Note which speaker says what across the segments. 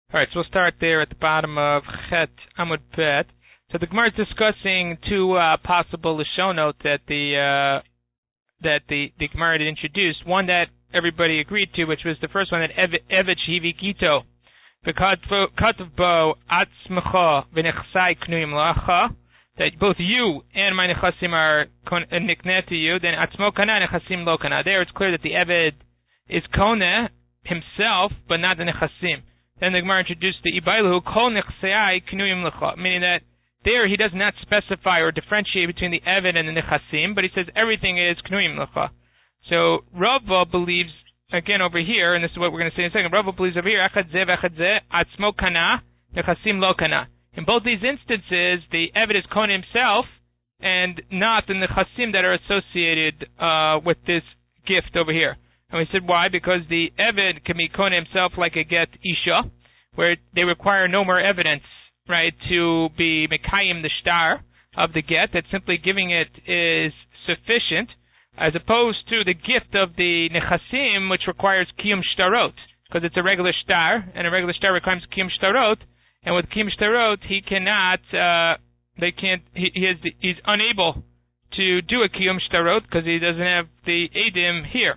Speaker 1: All right, so we'll start there at the bottom of Chet Amud Bet. So the Gemara is discussing two possible Lashonot that the Gemara had introduced. One that everybody agreed to, which was the first one, that Evet Shehivi Gito, V'katav Bo Atzmecha V'nechsai Knuyim Lacha, that both you and my Nechasim are nikneh to you. Then Atzmo Kana Nechasim Lo Kana. There it's clear that the Evet is Koneh himself, but not the Nechasim. Then the Gemara introduced the Ibailu Kol Nechsai Knuyim Lacha, meaning that there he does not specify or differentiate between the Evet and the Nechasim, but he says everything is Knuyim Lacha. So Rava believes, again over here, and this is what we're going to say in a second, Rava believes over here, Echad Zeh V'Echad Zeh, Atzmo Kana, Nechasim Lo Kana. In both these instances, the Evet is Koneh himself, and not the Nechasim that are associated with this gift over here. And we said why? Because the Evet can be Koneh himself like a get Isha, where they require no more evidence, right, to be Mekayim the Shtar of the get, that simply giving it is sufficient, as opposed to the gift of the Nechasim, which requires Kiyum Shtarot, because it's a regular Shtar, and a regular Shtar requires Kiyum Shtarot, and with Kiyum Shtarot, he cannot, he's unable to do a Kiyum Shtarot, because he doesn't have the Eidim here.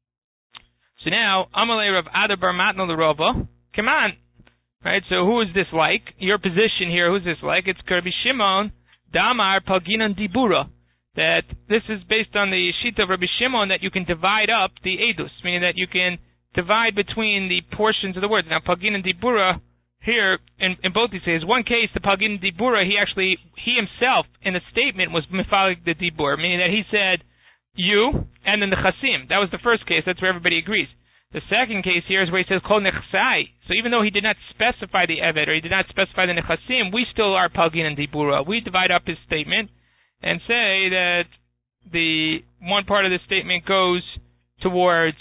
Speaker 1: So now, Amalei Rav Ada Bar Matna L'Rova, come on, right? So who is this like? Your position here, who's this like? It's Rabbi Shimon Damar Palginan Dibura. That this is based on the Shita of Rabbi Shimon, that you can divide up the Edus, meaning that you can divide between the portions of the words. Now, Palginan Dibura here, in both these cases, one case, the Palginan Dibura, he himself in the statement was Mifalik the Dibur, meaning that he said, you, and then the Chasim. That was the first case. That's where everybody agrees. The second case here is where he says, Kol Nechsai. So even though he did not specify the Evet, or he did not specify the Nechasim, we still are Palgin and Dibura. We divide up his statement and say that the one part of the statement goes towards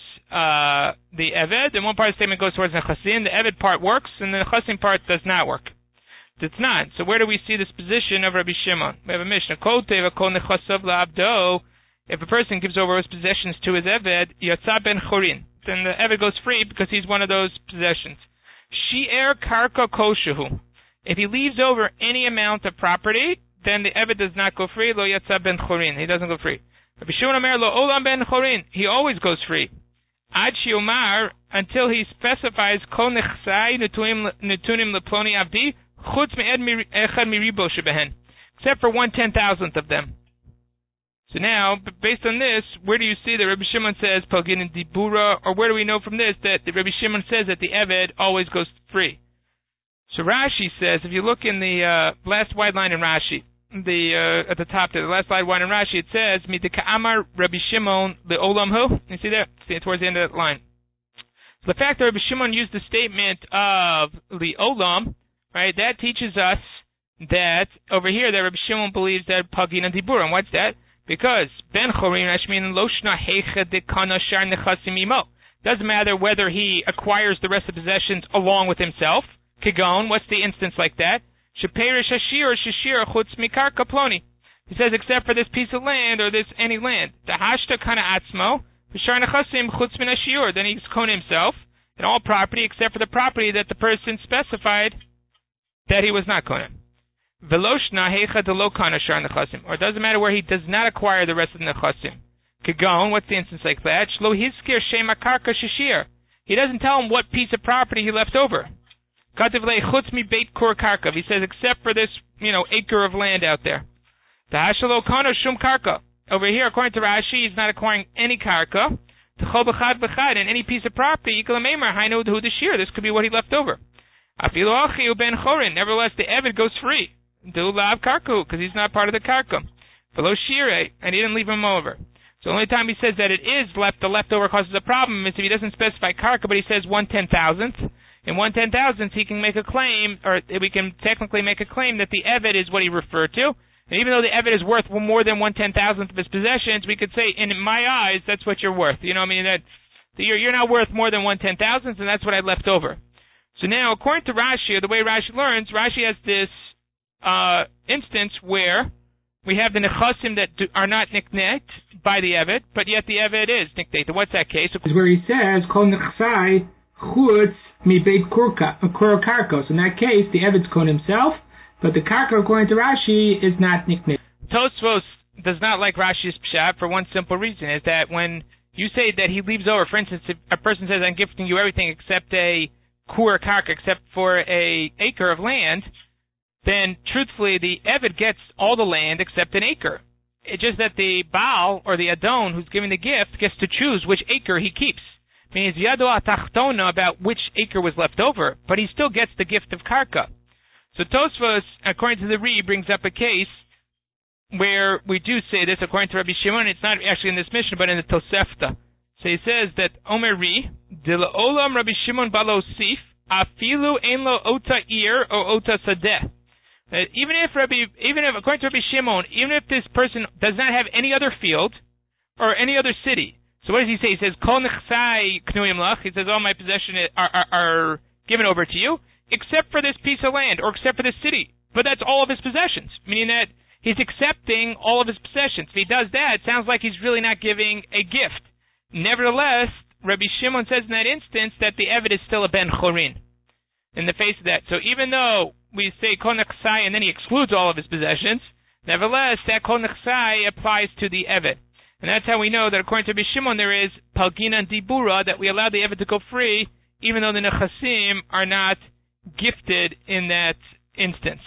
Speaker 1: the Evet, and one part of the statement goes towards the Nechasim. The Evet part works, and the Nechasim part does not work. It's not. So where do we see this position of Rabbi Shimon? We have a Mishnah. Kol Teva Kol Nechasav La'abdo. If a person gives over his possessions to his Eved, Yatsa ben Chorin, then the Eved goes free because he's one of those possessions. Shi'er karka koshehu. If he leaves over any amount of property, then the Eved does not go free. Lo Yatsa ben Chorin. He doesn't go free. Rabbi Shimon Omer lo olam ben Chorin. He always goes free. Ad shi'omar, until he specifies kol nechsai netunim leploni avdi chutz me'ed echad miribo shebehen, except for 1/10,000th of them. So now, based on this, where do you see that Rabbi Shimon says Palgin and Dibura, or where do we know from this that the Rabbi Shimon says that the Eved always goes free? So Rashi says, if you look in the last wide line in Rashi, at the top there, the last wide line in Rashi, it says Midika Amar Rabbi Shimon the Olam Hu. You see that? See it towards the end of that line. So the fact that Rabbi Shimon used the statement of the Olam, right? That teaches us that over here that Rabbi Shimon believes that Palgin and Dibura. And what's that? Because Ben Chorin Ashmin Loshna Heicha de Kana Shar Nechasim Imo. Doesn't matter whether he acquires the rest of the possessions along with himself. Kigon, what's the instance like that? Sheperish Hashir or Shashir Chutz Mikar Kaploni. He says, except for this piece of land or this any land. The Hashta Kana Atzmo, Shar Nechasim Chutz Min Hashir. Then he's Kon himself and all property except for the property that the person specified that he was not Konim. Veloshna heicha de lo kana shar nechasim, or it doesn't matter where he does not acquire the rest of the nechasim. Kagon, what's the instance like that? Shlo hizkir shema karka shishir. He doesn't tell him what piece of property he left over. Kativ le chutz mi beit kur karka. He says except for this, acre of land out there. Tahashalo kana shum karka. Over here, according to Rashi, he's not acquiring any karka. T'chol b'chad b'chad, and any piece of property. Yikol meimer hainu hu deshir. This could be what he left over. Afilu achi ben chorin. Nevertheless, the Eved goes free. Do lav karku, because he's not part of the karka. Velo shire, and he didn't leave him over. So the only time he says that it is the leftover causes a problem is if he doesn't specify karka, but he says 1/10,000th. In 1/10,000th, he can make a claim, or we can technically make a claim that the Eved is what he referred to. And even though the Eved is worth more than 1/10,000th of his possessions, we could say, in my eyes, that's what you're worth. That you're not worth more than 1/10,000th, and that's what I left over. So now, according to Rashi, or the way Rashi learns, Rashi has this instance where we have the nechasim that are not niknet by the Evet, but yet the Evet is niknet. What's that case?
Speaker 2: Where he says, Kol nechsai chutz mi beit karkos. In that case, the Eved's kon himself, but the karka, according to Rashi, is not niknit.
Speaker 1: Tosfos does not like Rashi's pshat for one simple reason, is that when you say that he leaves over, for instance, if a person says, I'm gifting you everything except a kur karka, except for a acre of land, then truthfully the Eved gets all the land except an acre. It's just that the Baal, or the Adon, who's giving the gift, gets to choose which acre he keeps. Means Yado Atachtona about which acre was left over, but he still gets the gift of karka. So Tosfos, according to the Ri, brings up a case where we do say this, according to Rabbi Shimon. It's not actually in this mission, but in the Tosefta. So he says that Omer Ri, Dila Olam Rabbi Shimon Balo Sif, Afilu Ein Lo Ota Ir or Ota Sadeh. Even if according to Rabbi Shimon, even if this person does not have any other field or any other city, so what does he say? He says, Kol nechsai knuyim lach. He says, all my possessions are given over to you, except for this piece of land or except for this city. But that's all of his possessions, meaning that he's accepting all of his possessions. If he does that, it sounds like he's really not giving a gift. Nevertheless, Rabbi Shimon says in that instance that the Eved is still a ben chorin in the face of that. So even though we say kol nechsai and then he excludes all of his possessions, nevertheless, that kol nechsai applies to the Eved. And that's how we know that according to Rabbi Shimon there is palgina and dibura, that we allow the Eved to go free, even though the nechasim are not gifted in that instance.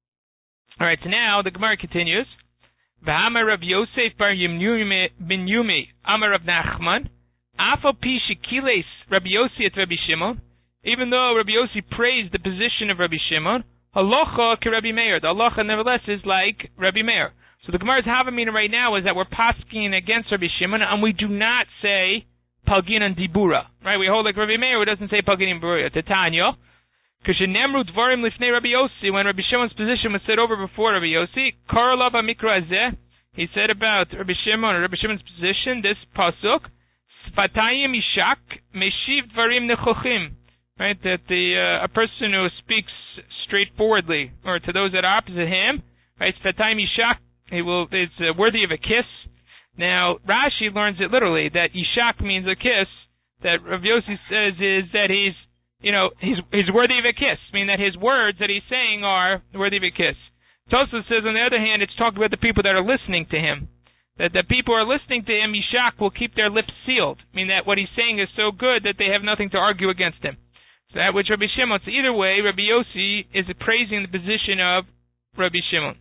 Speaker 1: All right, so now the Gemara continues. V'hamar Rav Yosef bar bin Yumi, Amar Rav Nachman, afal pi shekiles Rabbi Yossi at Rabbi Shimon. Even though Rabbi Yossi praised the position of Rabbi Shimon, halacha ke Rabbi Meir. The halacha nevertheless is like Rabbi Meir. So the Gemara's havamina right now is that we're pasking against Rabbi Shimon, and we do not say palgin and dibura. Right? We hold like Rabbi Meir, who doesn't say palgin and dibura. Titania, kashenemru dvarim lifnei Rabbi Yossi. When Rabbi Shimon's position was set over before Rabbi Yossi, karalav amikra azeh. He said about Rabbi Shimon or Rabbi Shimon's position this pasuk, sfatayim ishak meshiv dvarim nechochim. Right? That a person who speaks straightforwardly, or to those that are opposite him, right? Sfatayim ishak. It's worthy of a kiss. Now, Rashi learns it literally, that Yishak means a kiss. That Rav Yossi says is that he's worthy of a kiss, meaning that his words that he's saying are worthy of a kiss. Tosfos says, on the other hand, it's talking about the people that are listening to him. That the people who are listening to him, Yishak, will keep their lips sealed, meaning that what he's saying is so good that they have nothing to argue against him. So that which Rabbi Shimon. So either way, Rabbi Yossi is praising the position of Rabbi Shimon.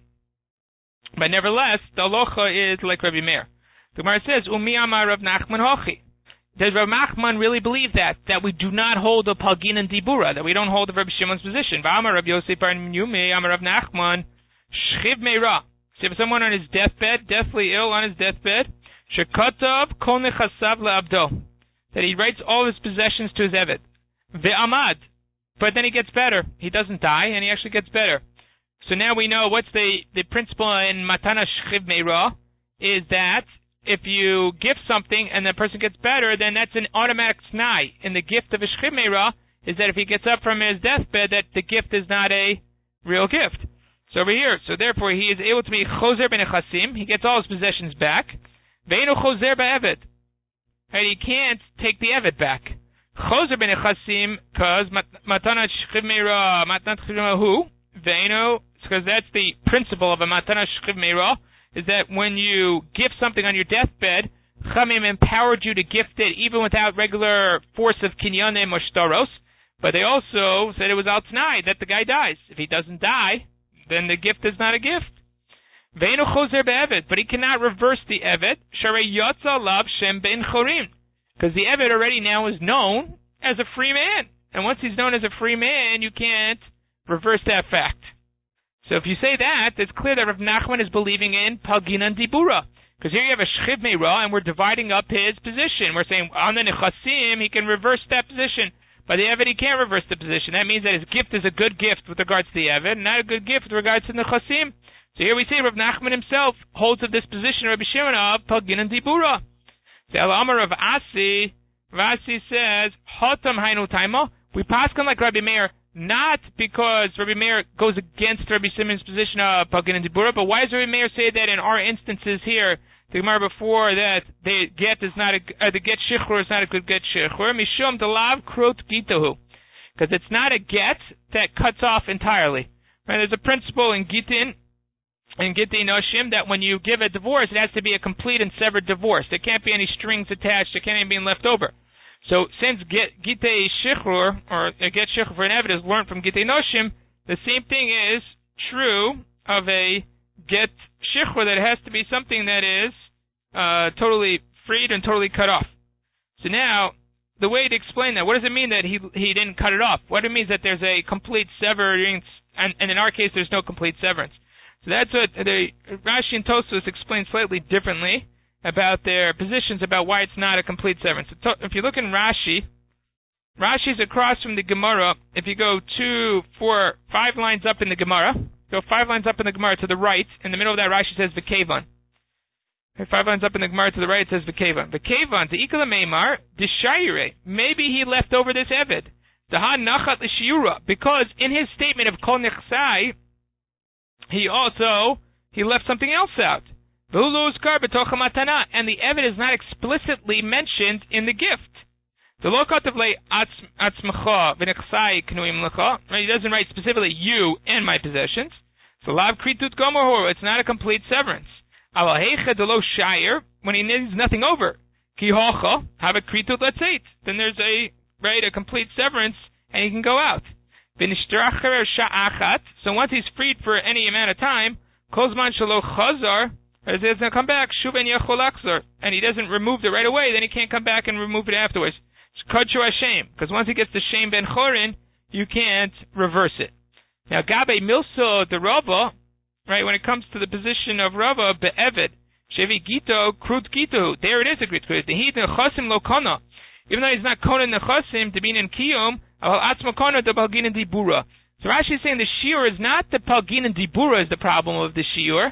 Speaker 1: But nevertheless, the halacha is like Rabbi Meir. The Gemara says, Umi amar Rav Nachman hochi. Does Rav Nachman really believe that we do not hold a palgin and dibura, that we don't hold the Rabbi Shimon's position? V'amar Rav Yosef bar Yumi, amar Rav Nachman, shchiv meira. So if someone on his deathbed, deathly ill on his deathbed, shekatav kol nechasav le'abdo, that he writes all his possessions to his Eved. Ve'amad. But then he gets better. He doesn't die, and he actually gets better. So now we know what's the principle in Matana Shchiv Meira, is that if you gift something and the person gets better, then that's an automatic snai. In the gift of a Shchiv Meira is that if he gets up from his deathbed, that the gift is not a real gift. So over here, so therefore he is able to be Choser ben Echasim, he gets all his possessions back. Ve'enu Choser be'Eved. Right, he can't take the Eved back. Choser ben Echasim, because Matana Shchiv Meira, Matana Shchiv Meira who? Ve'enu, because that's the principle of a Matana Shchiv Meira, is that when you gift something on your deathbed, Chamim empowered you to gift it even without regular force of kinyanim or shtaros, but they also said it was al t'nai, that the guy dies. If he doesn't die, then the gift is not a gift. Ve'enu choser be'eved, but he cannot reverse the Eved, sharei yotza lav shem ben chorim, because the Eved already now is known as a free man, and once he's known as a free man, you can't reverse that fact. So if you say that, it's clear that Rav Nachman is believing in palgin and dibura. Because here you have a shchiv meira, and we're dividing up his position. We're saying on the nechasim, he can reverse that position. By the Eved, he can't reverse the position. That means that his gift is a good gift with regards to the Eved, not a good gift with regards to the nechasim. So here we see Rav Nachman himself holds of this position, Rabbi Shimon, of palgin and dibura. The Amar of Asi, Rav Asi says, Hotam hainu taima. We paskin like Rabbi Meir, not because Rabbi Meir goes against Rabbi Shimon's position of palgin and dibura, but why does Rabbi Meir say that in our instances here, the Gemara before, that the get is not the get shichur is not a good get shichur? Mishum delav krot gitahu. because it's not a get that cuts off entirely. Right? There's a principle in Gittin Noshim that when you give a divorce, it has to be a complete and severed divorce. There can't be any strings attached. There can't even be left over. So since Gittei Shichrur, or a get Shichrur for an Eved, is learned from Gittei Noshim, the same thing is true of a get Shichrur, that it has to be something that is totally freed and totally cut off. So now, the way to explain that, what does it mean that he didn't cut it off? What it means that there's a complete severance, and in our case, there's no complete severance. So that's what the Rashi and Tosfos explain slightly differently about their positions about why it's not a complete severance. If you look in Rashi, Rashi's across from the Gemara. If you go 2, 4, 5 lines up in the Gemara, go 5 lines up in the Gemara to the right, in the middle of that Rashi says V'kevan. 5 lines up in the Gemara to the right, it says V'kevan. V'kevan, the Ikala Meimar, D'Shayre. Maybe he left over this Eved. D'ha nachat l'shiura. Because in his statement of Kol Nechsai, he left something else out. And the Eved is not explicitly mentioned in the gift. He doesn't write specifically you and my possessions. So lav kritut gomer, it's not a complete severance. When he needs nothing over, have a kritut letzeit. Then there's a complete severance, and he can go out. So once he's freed for any amount of time, kozman shelo chazar, he's going to come back, shuven yechol akzar, and he doesn't remove it right away, then he can't come back and remove it afterwards. It's kadshu hashem, because once he gets to shem ben chorin, you can't reverse it. Now, gabe milso de Rava, right, when it comes to the position of Rava, be'eved, shevi gito, krut gito, there it is a krut. The heat nechasim lo kana. Even though he's not konan nechasim, to be in kiyum, atzma kana de palgin dibura. So Rashi is saying the shiur is not the palgin dibura is the problem of the shiur,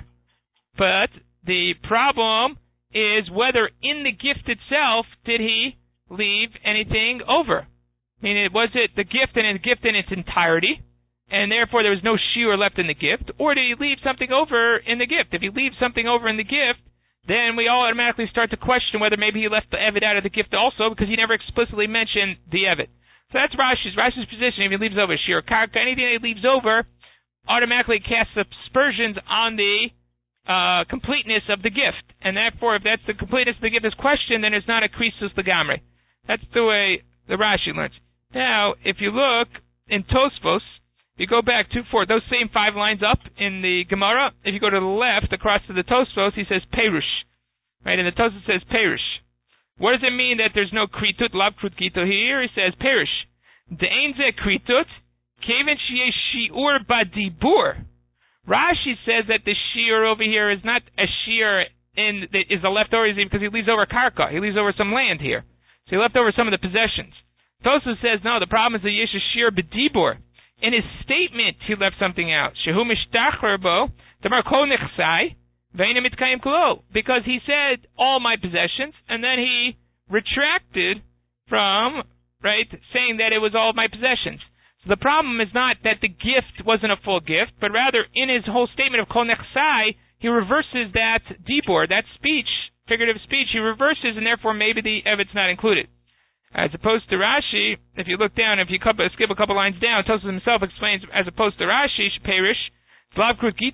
Speaker 1: but the problem is whether in the gift itself did he leave anything over. I mean, was it the gift in its entirety, and therefore there was no shiur left in the gift, or did he leave something over in the gift? If he leaves something over in the gift, then we all automatically start to question whether maybe he left the Eved out of the gift also, because he never explicitly mentioned the Eved. So that's Rashi's position. If he leaves over shiur karka, anything that he leaves over automatically casts aspersions on the completeness of the gift. And therefore, if that's the completeness of the gift is questioned, then it's not a krisus legamre. That's the way the Rashi learns. Now, if you look in Tosfos, you go back 2-4, those same 5 lines up in the Gemara, if you go to the left, across to the Tosfos, he says Perush. Right, and the Tosfos says Perush. What does it mean that there's no kritut, lav krut gito here? He says Perush. De'ein ze kritut, keven shi'e shi'ur badibur. Rashi says that the shi'ur over here is not a shi'ur that is a leftover, because he leaves over karka. He leaves over some land here. So he left over some of the possessions. Tosfos says, no, the problem is that yesh a shi'ur badibur. In his statement, he left something out. Shehu mishtachar bo, tamar kol nechsai, ve'ina mitkayim kulo. Because he said, all my possessions, and then he retracted from, saying that it was all of my possessions. So the problem is not that the gift wasn't a full gift, but rather in his whole statement of kol nechsai, he reverses that dibur, that speech, figurative speech, he reverses, and therefore maybe the Eved's not included. As opposed to Rashi, if you look down, if you skip a couple lines down, Tosfos himself explains, as opposed to Rashi, Perish, because he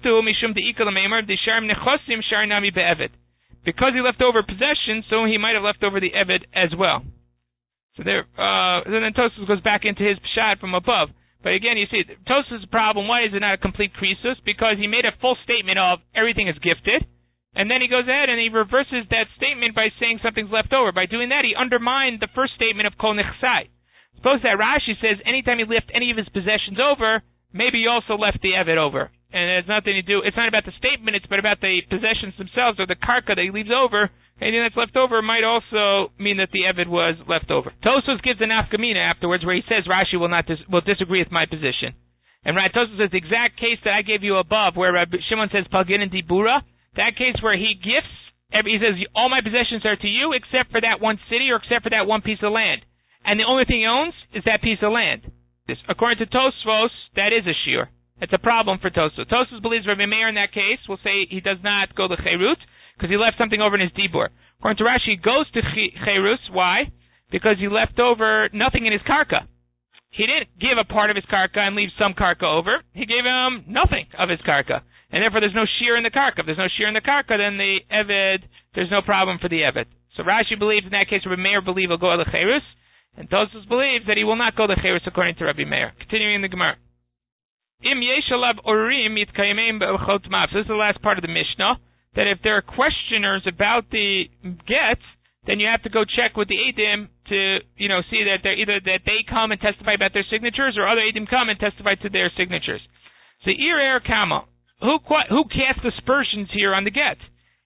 Speaker 1: left over possessions, so he might have left over the Eved as well. So then Tosfos goes back into his pshat from above. But again, you see, Tosfos' problem, why is it not a complete krisus? Because he made a full statement of everything is gifted, and then he goes ahead and he reverses that statement by saying something's left over. By doing that, he undermined the first statement of Kol Nechsai. Suppose that Rashi says anytime he left any of his possessions over, maybe he also left the Eved over. And it has nothing to do, it's not about the statement, it's about the possessions themselves, or the karka that he leaves over. Anything that's left over might also mean that the Eved was left over. Tosfos gives an nafkamina afterwards where he says Rashi will disagree with my position. And Tosfos says the exact case that I gave you above, where Rabbi Shimon says Palgin and Dibura, that case where he gifts, he says, all my possessions are to you except for that one city or except for that one piece of land. And the only thing he owns is that piece of land. According to Tosfos, that is a shiur. It's a problem for Tosfos. Tosfos believes Rabbi Meir in that case will say he does not go to Cherut because he left something over in his dibur. According to Rashi, he goes to Cherut. Why? Because he left over nothing in his karka. he didn't give a part of his karka and leave some karka over. He gave him nothing of his karka. And therefore there's no shear in the karka. If there's no shear in the karka, then the Eved, there's no problem for the Eved. So Rashi believes in that case Rabbi Meir believes will go to Cherus, and Tosfos believes that he will not go to Cherus according to Rabbi Meir. Continuing in the Gemara. Im yeshalav orim yitkayimim be'chot mav. So this is the last part of the Mishnah, that if there are questioners about the get, then you have to go check with the Eidim to, see that they're either that they come and testify about their signatures, or other Eidim come and testify to their signatures. So ir kama. Who cast aspersions here on the get?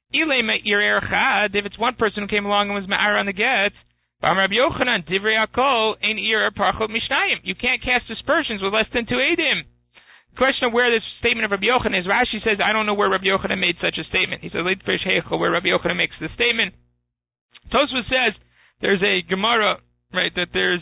Speaker 1: If it's one person who came along and was ma'ar on the get, you can't cast aspersions with less than two Eidim. The question of where this statement of Rabbi Yochanan is, Rashi says, I don't know where Rabbi Yochanan made such a statement. He says, where Rabbi Yochanan makes the statement. Tosfos says there's a Gemara, right? That there's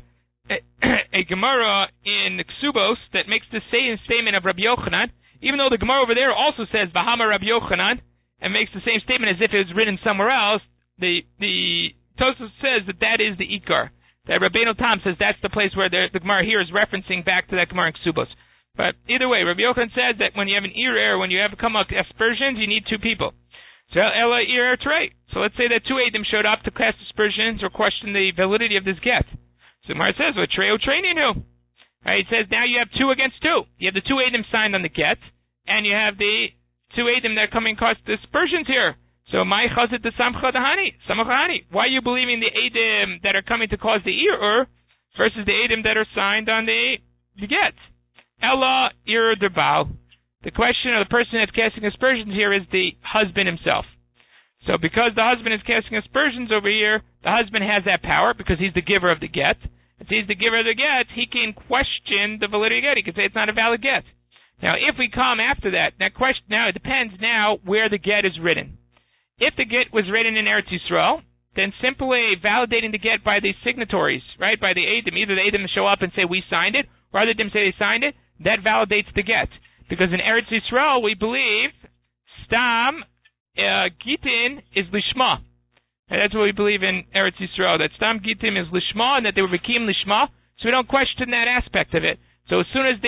Speaker 1: a Gemara in Ksubos that makes the same statement of Rabbi Yochanan, even though the Gemara over there also says Bahama Rabbi Yochanan and makes the same statement as if it was written somewhere else. The Tosfos says that is the Ikar. That Rabbeinu Tam says that's the place where the Gemara here is referencing back to that Gemara in Ksubos. But either way, Rabbi Yochanan says that when you have an ir, when you have come up aspersions, you need two people. So Ella ir trey. So let's say that two Eidim showed up to cast aspersions or question the validity of this get. So Gemara says, "Well, trey u'treinu." Right? It says now you have 2 against 2. You have the 2 Eidim signed on the get, and you have the 2 Eidim that are coming and cause aspersions here. So my chazit the samcha dahani, samachani. Why are you believing the Eidim that are coming to cause the ir versus the Eidim that are signed on the get? Ella ir debal. The question of the person that's casting aspersions here is the husband himself. So because the husband is casting aspersions over here, the husband has that power because he's the giver of the get. If he's the giver of the get, he can question the validity of the get. He can say it's not a valid get. Now, if we come after that, now it depends now where the get is written. If the get was written in Eretz Yisrael, then simply validating the get by the signatories, right, by the Eidim, either the Eidim show up and say we signed it, or other Eidim say they signed it, that validates the get. Because in Eretz Yisrael, we believe Stam Gitin is Lishma. And that's what we believe in Eretz Yisrael, that Stam Gitin is Lishma, and that they were Vikim Lishma, so we don't question that aspect of it. So as soon as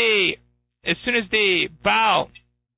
Speaker 1: the Baal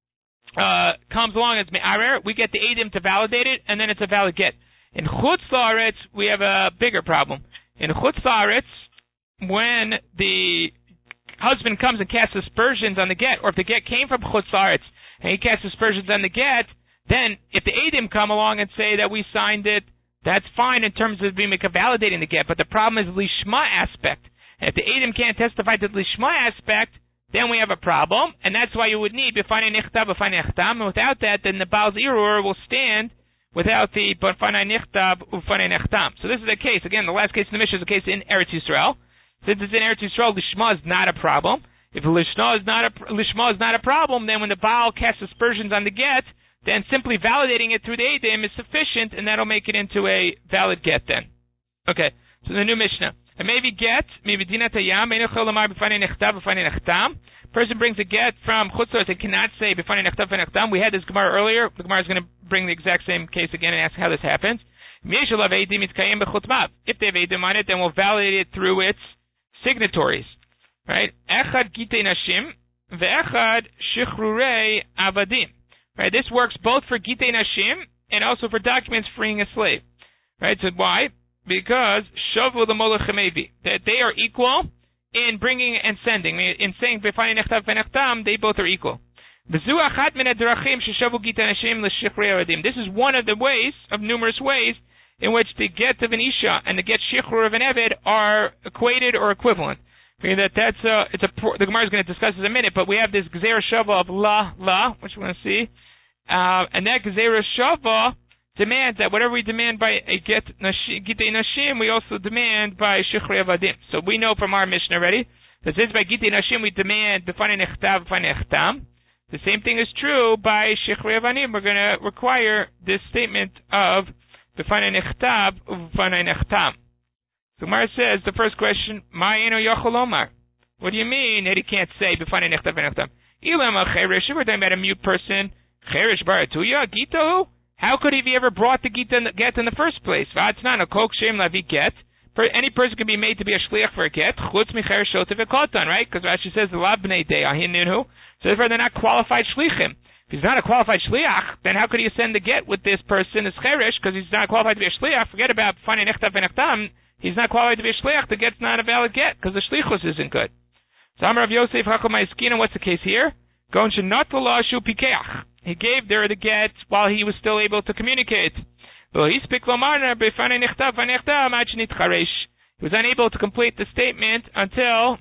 Speaker 1: comes along as Me'arer, we get the Eidim to validate it, and then it's a valid get. In Chutz La'aretz, we have a bigger problem. In Chutz La'aretz, when the husband comes and casts aspersions on the get, or if the get came from Chutz La'aretz and he casts aspersions on the get, then if the Eidim come along and say that we signed it, that's fine in terms of being validating the get, but the problem is the Lishma aspect. And if the Eidim can't testify to the Lishma aspect, then we have a problem, and that's why you would need B'fanei Nichtav, B'fanei Nechtam, and without that, then the Baal's Irur will stand without the B'fanei Nichtav, B'fanei Nechtam. So this is a case, again, the last case in the Mishnah is a case in Eretz Yisrael. Since it's in Eretz Yisrael, Lishma is not a problem. If Lishma is not a problem, then when the Baal casts aspersions on the get, then simply validating it through the Eidim is sufficient, and that'll make it into a valid get then. Okay, so the new Mishnah. And maybe get, maybe dinat hayam, b'fanei nechtav, b'fanei nechtam. Person brings a get from chutzos and cannot say b'fanei nechtav, b'fanei nechtam. We had this Gemara earlier. The Gemara is going to bring the exact same case again and ask how this happens. If they have Eidim on it, then we'll validate it through its signatories. Right? Echad gitei nashim, ve'echad shichrurei avadim. Right? This works both for gitei nashim and also for documents freeing a slave. Right? So why? Because shavu the molech mevi, that they are equal in bringing and sending. In saying b'fanei nechtav v'nechtam, they both are equal. This is one of the ways, of numerous ways, in which the get of an isha and the get shichrur of an eved are equated or equivalent. The Gemara is going to discuss this in a minute, but we have this gzeira shava of la, which we're going to see, and that gzeira shava demands that whatever we demand by a gitei nashim, we also demand by shichrei avadim. So we know from our Mishnah already that since by gitei nashim we demand b'fanei nechtav, b'fanei nechtam, the same thing is true by shichrei avadim. We're going to require this statement of b'fanei nechtav, b'fanei nechtam. So Gemara says the first question, ma'eno yachol omar. What do you mean that he can't say b'fanei nechtav, b'fanei nechtam? Ilam al-cheresh. We're talking about a mute person. Cheresh baratuya gitahu. How could he have ever brought the get in the first place? V'atznan a kol kshem lavi get any person can be made to be a shliach for a get, chutz micher shotev v'kotan, right? Because Rashi says the la b'nei dei ahininu, so therefore they're not qualified shlichim. If he's not a qualified shliach, then how could he send the get with this person as cherish? Because he's not qualified to be a shliach. Forget about finding nechtav v'nechtam. He's not qualified to be a shliach. The get's not a valid get because the shlichus isn't good. So Amar Rav Yosef Hakom Ma'askina. What's the case here? Gon shenot l'la shu pikeach. He gave her the get while he was still able to communicate. He was unable to complete the statement until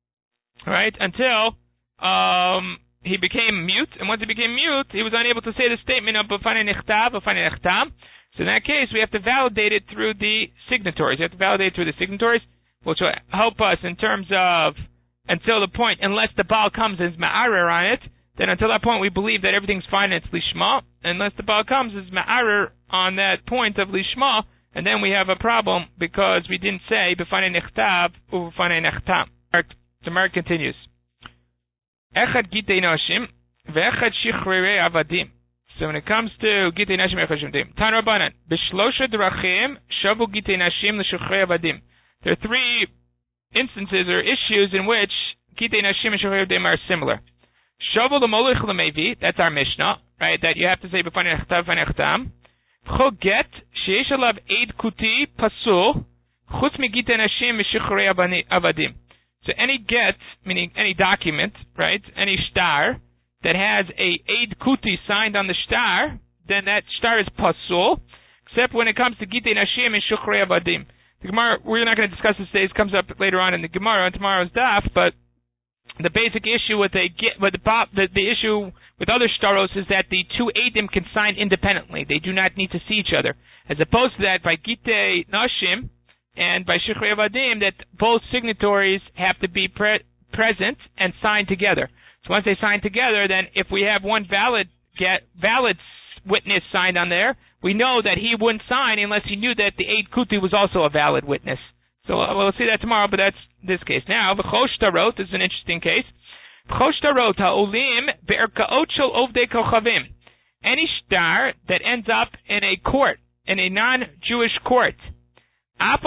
Speaker 1: he became mute, and once he became mute, he was unable to say the statement of b'fanei nechtav, b'fanei nechtam. So in that case, we have to validate it through the signatories. Which will help us in terms of until the point, unless the Baal comes and is ma'arer on it, then until that point we believe that everything's fine and it's lishma. Unless the Baal comes and is ma'arer on that point of lishma, and then we have a problem because we didn't say b'fanei nechtav u'b'fanei nechtam. The Gemara continues. Echad gitei nashim ve'echad shichrei avadim. So when it comes to gitei nashim ve'echad shichrei Tan Rabbanan b'shlosha drachim shavu gitei nashim l'shichrei avadim. There are three instances or issues in which gitei nashim and shichrei avadim are similar. Shavu l'molech l'mevi, that's our Mishnah, right? That you have to say b'fanei nechtav v'fanei nechtam. V'cho get sheyesh alav eid kuti pasul chutz mi gitei nashim v'shichrei avadim. So any get, meaning any document, right, any shtar that has a eid kuti signed on the shtar, then that shtar is pasul, except when it comes to gitei nashim and shichrei avadim. The Gemara, we're not going to discuss this today. It comes up later on in the Gemara on tomorrow's daf, but the basic issue with the issue with other shtaros is that the two eidim can sign independently. They do not need to see each other, as opposed to that by gitei nashim and by shichrei avadim, that both signatories have to be present and signed together. So once they sign together, then if we have one valid witness signed on there, we know that he wouldn't sign unless he knew that the eid kuti was also a valid witness. So we'll see that tomorrow, but that's this case. Now, v'cho shtarot is an interesting case. V'cho shtarot ha'olim be'erkaot shel ovdei kochavim. Any shtar that ends up in a court, in a non-Jewish court, and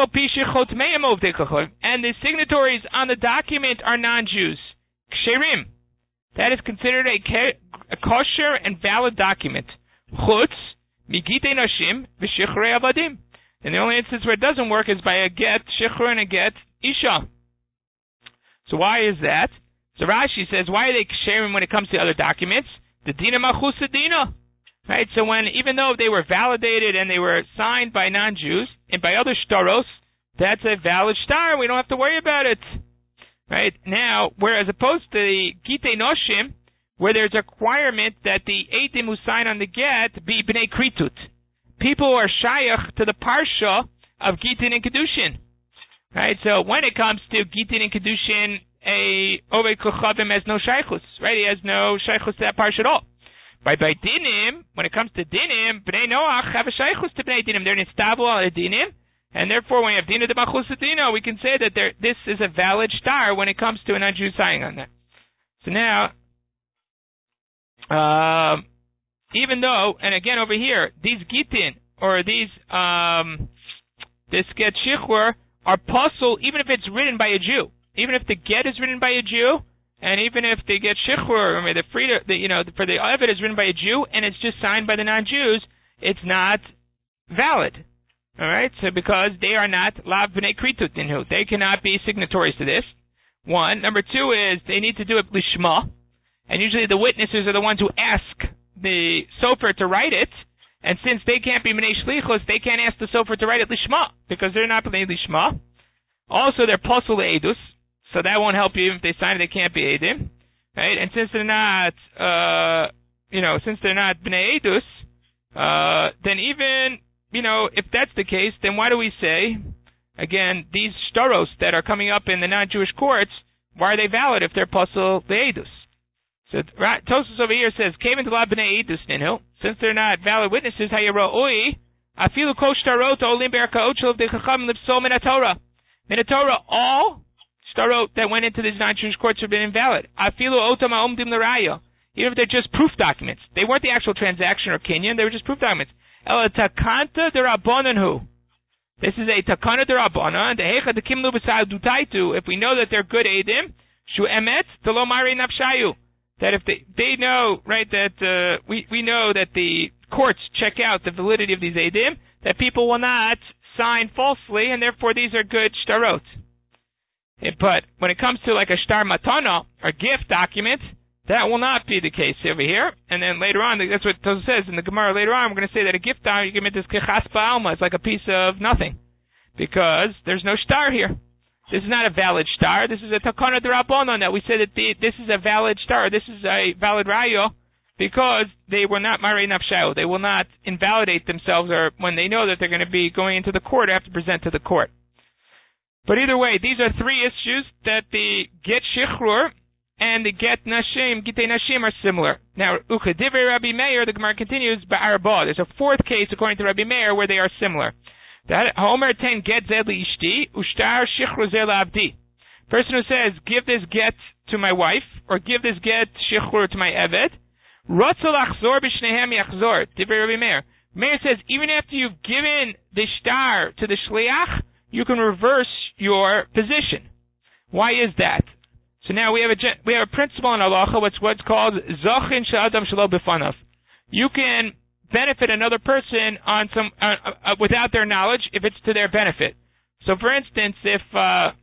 Speaker 1: the signatories on the document are non-Jews, ksherim, that is considered a kosher and valid document. Chutz migitei nashim v'shichrei avadim. And the only instance where it doesn't work is by a get shichrei and a get isha. So why is that? So Rashi says, why are they ksherim when it comes to other documents? The dina machus dina. Right, so even though they were validated and they were signed by non-Jews and by other shtaros, that's a valid shtar. We don't have to worry about it. Right now, whereas opposed to the gitei noshim, where there's a requirement that the eidim who sign on the get be bnei kritut, people who are shayach to the parsha of gitin and kedushin. Right, so when it comes to gitin and kedushin, a oved kochavim has no shaychus. Right, he has no shaychus to that parsha at all. By dinim, when it comes to dinim, bnei Noach have a shaychus to bnei dinim. They're nistavu al dinim, and therefore when we have dina de machus dina, we can say that this is a valid shtar when it comes to a non-Jew signing on that. So now, even though, and again over here, these gitin or these this get shichur are pasul, even if it's written by a Jew, even if the get is written by a Jew. And even if they get shichrur, for the Ovid is written by a Jew and it's just signed by the non-Jews, it's not valid. All right, so because they are not lav b'nei kritut dinhu, they cannot be signatories to this. One. Number two is they need to do it lishma, and usually the witnesses are the ones who ask the sofer to write it. And since they can't be b'nei shlichus, they can't ask the sofer to write it lishma because they're not b'nei lishma. Also, they're pasul le'edus. So that won't help you. Even if they sign it, they can't be edim, right? And since they're not, bnei edus, then even, if that's the case, then why do we say, again, these shtaros that are coming up in the non-Jewish courts, why are they valid if they're pasul le'edus? So Tosfos over here says, "Kaven to la bnei edus ninhu." Since they're not valid witnesses, hayaroi afilu kol shtarot olim be'erkaot shel avdei chacham lipsol min haTorah. Min haTorah, all shtarot that went into these non-Jewish courts have been invalid. Afilu otam ha'omdim l'raya. Even if they're just proof documents. They weren't the actual transaction or kinyan, they were just proof documents. Ela takanta derabbanan hu. This is a takana derabbanan. Dehecha dekimlu b'sa'u dutaitu. If we know that they're good edim, shu emet telo mari nafshayu. That if they know, right, that we know that the courts check out the validity of these edim, that people will not sign falsely, and therefore these are good shtarot. But when it comes to like a shtar matana or gift document, that will not be the case over here. And then later on, that's what Tosfos says in the Gemara. Later on, we're going to say that a gift document is kechas ba'alma. It's like a piece of nothing, because there's no shtar here. This is not a valid shtar. This is a takana d'rabbanan that we say that this is a valid shtar. This is a valid rayo, because they will not marei nafshayu. They will not invalidate themselves, or when they know that they're going to be going into the court, have to present to the court. But either way, these are three issues that the get shichrur and the get nashim, gitei nashim, are similar. Now, ukadivrei Rabbi Meir, the Gemara continues, ba'arba. There's a fourth case according to Rabbi Meir where they are similar. That Homer ten get zed liishti ushtar shichrur zeh la'avdi. Person who says, give this get to my wife, or give this get shichrur to my eved, rotzol achzor b'shnehem yachzor. Divrei Rabbi Meir. Meir says, even after you've given the shtar to the shliach, you can reverse your position. Why is that? So now we have a principle in halacha, what's called zachin she'adam shelo b'fanav. You can benefit another person on without their knowledge if it's to their benefit. So, for instance, if I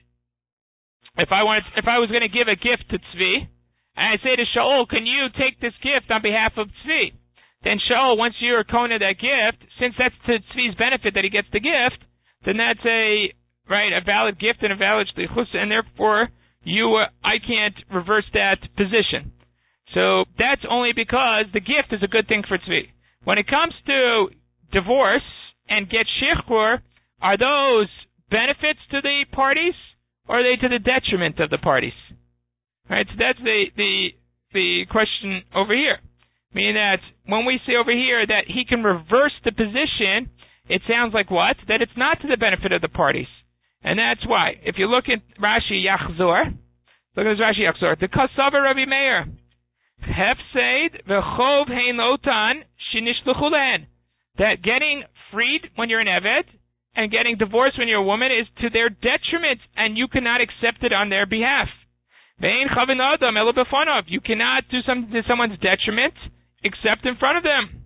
Speaker 1: was going to give a gift to Tzvi, and I say to Shaul, can you take this gift on behalf of Tzvi? Then Shaul, once you're kona that gift, since that's to Tzvi's benefit that he gets the gift, then that's a valid gift and a valid shlichus, and therefore I can't reverse that position. So that's only because the gift is a good thing for Tzvi. When it comes to divorce and get shichrur, are those benefits to the parties, or are they to the detriment of the parties? Right. So that's the question over here. Meaning that when we say over here that he can reverse the position, it sounds like what? That it's not to the benefit of the parties. And that's why. If you look at Rashi Yachzor, look at this Rashi Yachzor. The Kasavar Rabbi Meir. Hefseid v'chov hein lotan shinishluchu lehen. That getting freed when you're an Eved and getting divorced when you're a woman is to their detriment, and you cannot accept it on their behalf. Ve'ein chavin adam elo b'fanav. You cannot do something to someone's detriment except in front of them.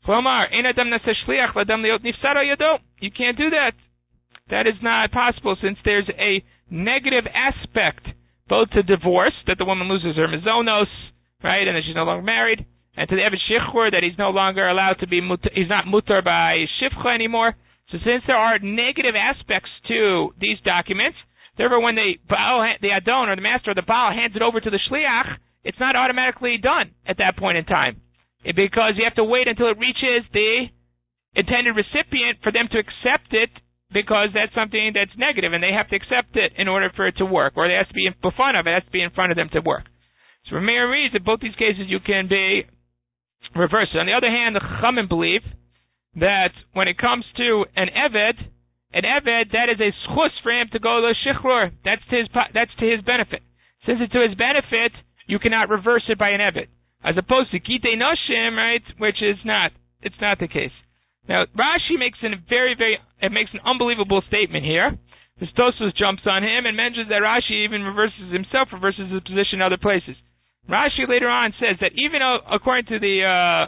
Speaker 1: You can't do that. That is not possible, since there's a negative aspect both to divorce, that the woman loses her mizonos, right, and that she's no longer married, and to the Evet Shichur, that he's no longer allowed to be he's not mutar by Shifcha anymore. So since there are negative aspects to these documents, therefore when the Adon, or the master, or the Baal hands it over to the Shliach, it's not automatically done at that point in time, because you have to wait until it reaches the intended recipient for them to accept it, because that's something that's negative, and they have to accept it in order for it to work, or it has to be in front of them to work. So Rameir reads that both these cases you can be reversed. On the other hand, the Chachamim believe that when it comes to an Eved, that is a schus for him to go to Shichrur. That's to his benefit. Since it's to his benefit, you cannot reverse it by an Eved. As opposed to Gitei Noshim, right, which is not. It's not the case. Now, Rashi makes an unbelievable statement here. The Tosfos jumps on him and mentions that Rashi even reverses his position in other places. Rashi later on says that even according to the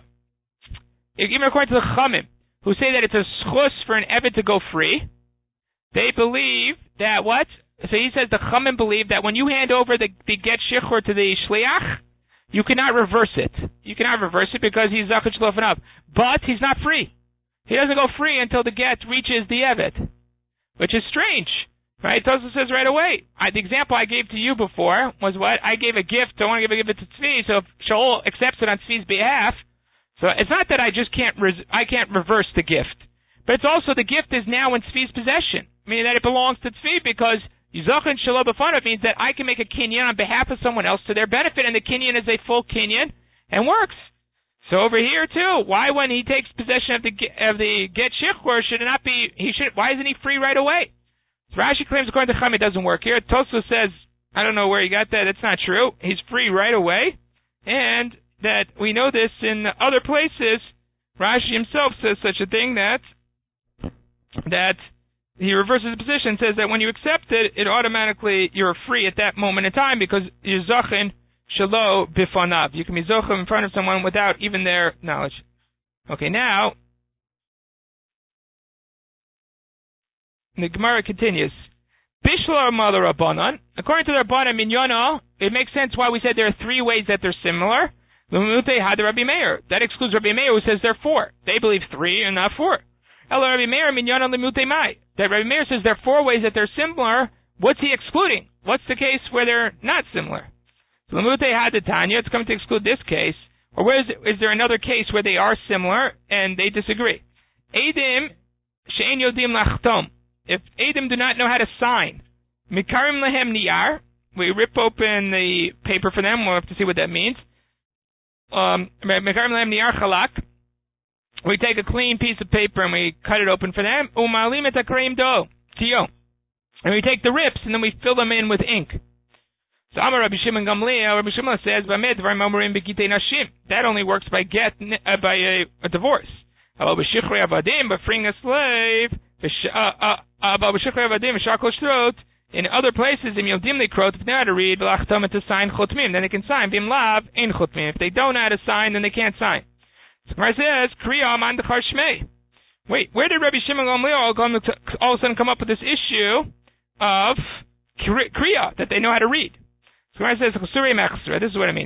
Speaker 1: Chachamim, who say that it's a schus for an Eved to go free, they believe that what? So he says the Chachamim believe that when you hand over the get shichur to the shliach, you cannot reverse it. You cannot reverse it because he's zachet shlofen up, but he's not free. He doesn't go free until the get reaches the Eved, which is strange, right? Tosfos says right away. The example I gave to you before was what? I gave a gift. I want to give a gift to Tzvi, so if Shaul accepts it on Tzvi's behalf, so it's not that I just can't reverse the gift, but it's also the gift is now in Tzvi's possession, meaning that it belongs to Tzvi, because Yizachin Shelo B'fanav means that I can make a kinyan on behalf of someone else to their benefit, and the kinyan is a full kinyan and works. So over here too, why when he takes possession of the get shichur should it not be? Why isn't he free right away? So Rashi claims according to Chachamim it doesn't work here. Tosfos says I don't know where he got that. That's not true. He's free right away, and that we know this in other places. Rashi himself says such a thing that he reverses the position, says that when you accept it, it automatically, you're free at that moment in time because you're zachin shelo bifanav. You can be zochim in front of someone without even their knowledge. Okay, now, the Gemara continues. Bishlar Mother Rabbanan. According to the Rabbanan Minyana, it makes sense why we said there are three ways that they're similar. Lumute had Rabbi Meir. That excludes Rabbi Meir, who says there are four. They believe three and not four. Ela Rabbi Meir Minyana Lumute Mai. That Rabbi Meir says there are four ways that they're similar. What's he excluding? What's the case where they're not similar? Lumute had the Tanya. It's coming to exclude this case. Or is there another case where they are similar and they disagree? Eidim she'en yodim lachtom. If Eidim do not know how to sign, Mikarim lehem niyar, we rip open the paper for them. We'll have to see what that means. Mikarim lehem niyar chalak. We take a clean piece of paper and we cut it open for them. Umalim et akreim do tiyo, and we take the rips and then we fill them in with ink. So Amar Rabbi Shimon Gamliel, Rabbi Shimon says, that only works by a divorce. But freeing a slave, in other places, if they know how to read, to sign chotmim, then they can sign. If they don't know how to sign, then they can't sign. So Gemara says, wait, where did Rabbi Shimon Gamliel all of a sudden come up with this issue of kriya, that they know how to read? So Gemara says, this is what it means.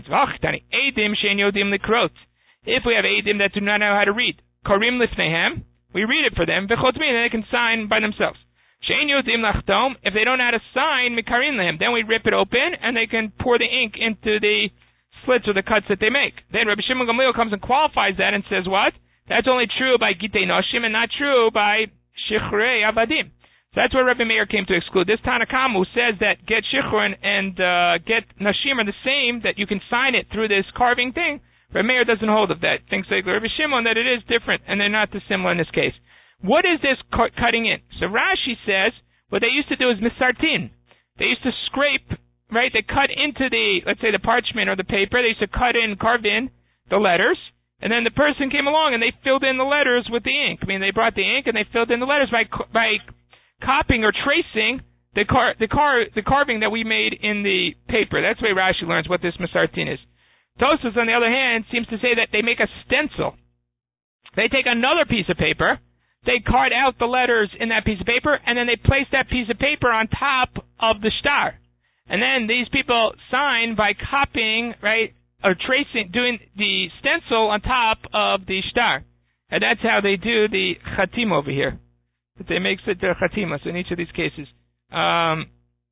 Speaker 1: If we have edim that do not know how to read, karim lifnehem, we read it for them, v'chotmin, and they can sign by themselves. If they don't know how to sign, mikarim lehem, then we rip it open, and they can pour the ink into the slits or the cuts that they make. Then Rabbi Shimon Gamliel comes and qualifies that and says what? That's only true by gitei noshim and not true by shichrei avadim. So that's where Rabbi Meir came to exclude. This Tanakam who says that get shichrun and get nashim are the same, that you can sign it through this carving thing, Rabbi Meir doesn't hold of that. Thinks like Rabbi Shimon that it is different, and they're not dissimilar in this case. What is this cutting in? So Rashi says what they used to do is misartin. They used to scrape, right? They cut into the, let's say the parchment or the paper. They used to carve in the letters, and then the person came along and they filled in the letters with the ink. I mean, they brought the ink and they filled in the letters by copying or tracing the carving that we made in the paper. That's the way Rashi learns what this misartin is. Tosfos, on the other hand, seems to say that they make a stencil. They take another piece of paper, they card out the letters in that piece of paper, and then they place that piece of paper on top of the shtar. And then these people sign by copying, right, or tracing, doing the stencil on top of the shtar. And that's how they do the chatim over here. That they make the chatimas in each of these cases. One